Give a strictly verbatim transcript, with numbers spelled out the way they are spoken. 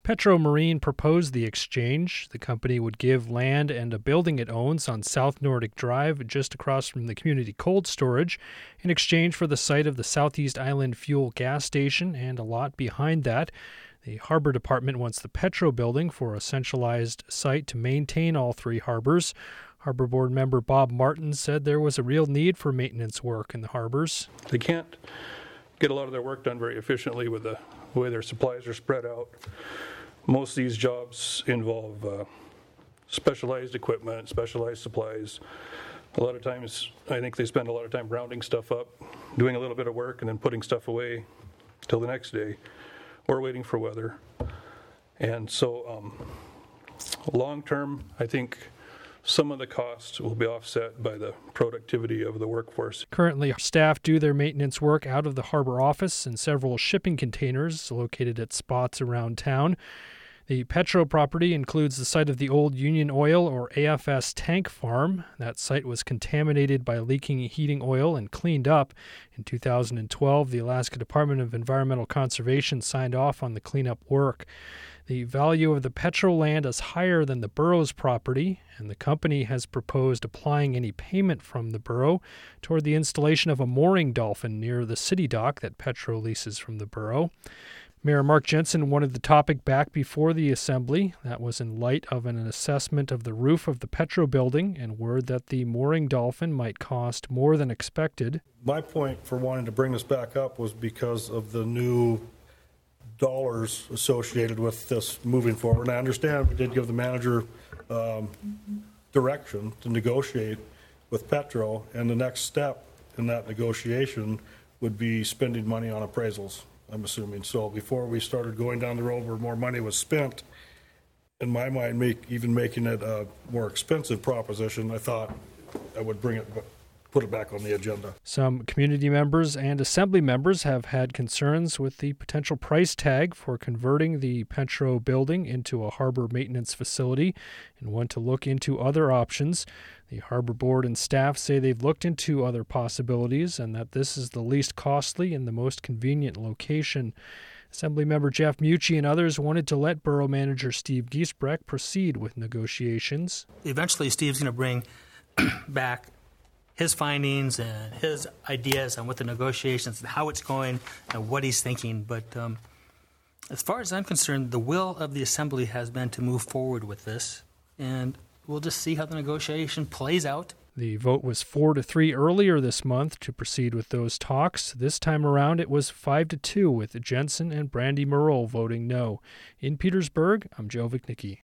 Petro Marine proposed the exchange. The company would give land and a building it owns on South Nordic Drive, just across from the community cold storage, in exchange for the site of the Southeast Island Fuel gas station and a lot behind that. The Harbor Department wants the Petro building for a centralized site to maintain all three harbors. Harbor Board member Bob Martin said there was a real need for maintenance work in the harbors. They can't get a lot of their work done very efficiently with the way their supplies are spread out. Most of these jobs involve uh, specialized equipment, specialized supplies. A lot of times, I think they spend a lot of time rounding stuff up, doing a little bit of work, and then putting stuff away till the next day, or waiting for weather. And so, um, long term, I think some of the costs will be offset by the productivity of the workforce. Currently, staff do their maintenance work out of the harbor office in several shipping containers located at spots around town. The Petro property includes the site of the old Union Oil or A F S tank farm. That site was contaminated by leaking heating oil and cleaned up. In two thousand twelve, the Alaska Department of Environmental Conservation signed off on the cleanup work. The value of the Petro land is higher than the borough's property, and the company has proposed applying any payment from the borough toward the installation of a mooring dolphin near the city dock that Petro leases from the borough. Mayor Mark Jensen wanted the topic back before the assembly. That was in light of an assessment of the roof of the Petro building and word that the mooring dolphin might cost more than expected. My point for wanting to bring this back up was because of the new dollars associated with this moving forward. And I understand we did give the manager um, direction to negotiate with Petro, and the next step in that negotiation would be spending money on appraisals, I'm assuming. So before we started going down the road where more money was spent, in my mind, make, even making it a more expensive proposition, I thought I would bring it, put it back on the agenda. Some community members and assembly members have had concerns with the potential price tag for converting the Petro building into a harbor maintenance facility and want to look into other options. The Harbor Board and staff say they've looked into other possibilities and that this is the least costly and the most convenient location. Assemblymember Jeff Mucci and others wanted to let Borough Manager Steve Giesbrecht proceed with negotiations. Eventually, Steve's going to bring back his findings and his ideas on what the negotiations and how it's going and what he's thinking. But um, as far as I'm concerned, the will of the Assembly has been to move forward with this, and we'll just see how the negotiation plays out. The vote was four to three earlier this month to proceed with those talks. This time around, it was five to two, with Jensen and Brandy Murrell voting no. In Petersburg, I'm Joe Vichnicki.